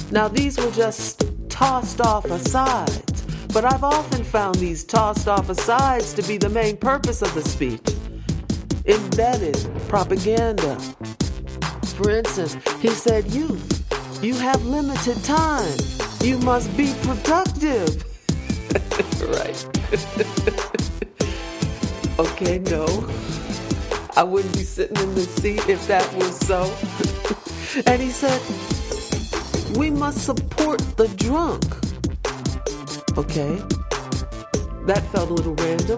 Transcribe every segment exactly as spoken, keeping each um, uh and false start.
Now, these were just tossed off asides, but I've often found these tossed off asides to be the main purpose of the speech. Embedded propaganda. For instance, he said, youth, you have limited time. You must be productive. Right. Okay, no. I wouldn't be sitting in this seat if that was so. And he said, we must support the drunk. Okay. That felt a little random.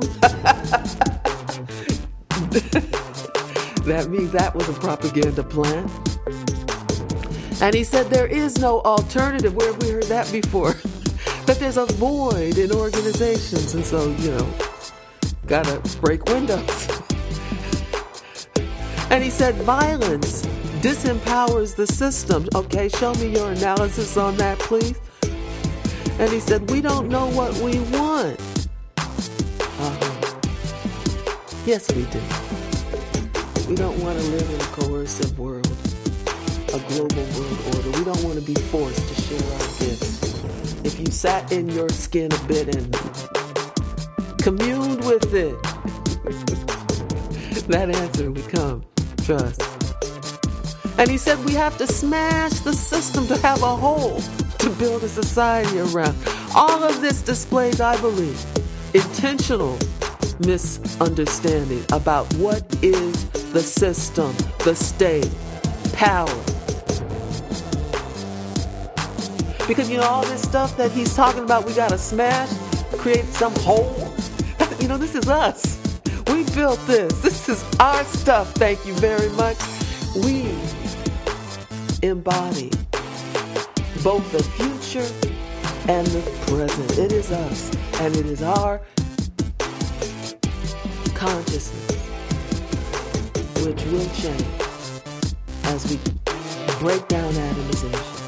That means that was a propaganda plan. And he said there is no alternative. Where have we heard that before? That there's a void in organizations. And so, you know, gotta break windows. And he said violence disempowers the system. Okay, show me your analysis on that, please. And he said, we don't know what we want. Uh-huh. Yes, we do. We don't want to live in a coercive world, a global world order. We don't want to be forced to share our gifts. If you sat in your skin a bit and communed with it, that answer would come. Trust. And he said we have to smash the system to have a whole, to build a society around. All of this displays, I believe, intentional misunderstanding about what is the system, the state, power. Because, you know, all this stuff that he's talking about, we got to smash, create some hole. You know, this is us. We built this. This is our stuff. Thank you very much. We embody both the future and the present. It is us, and it is our consciousness which will change as we break down atomization.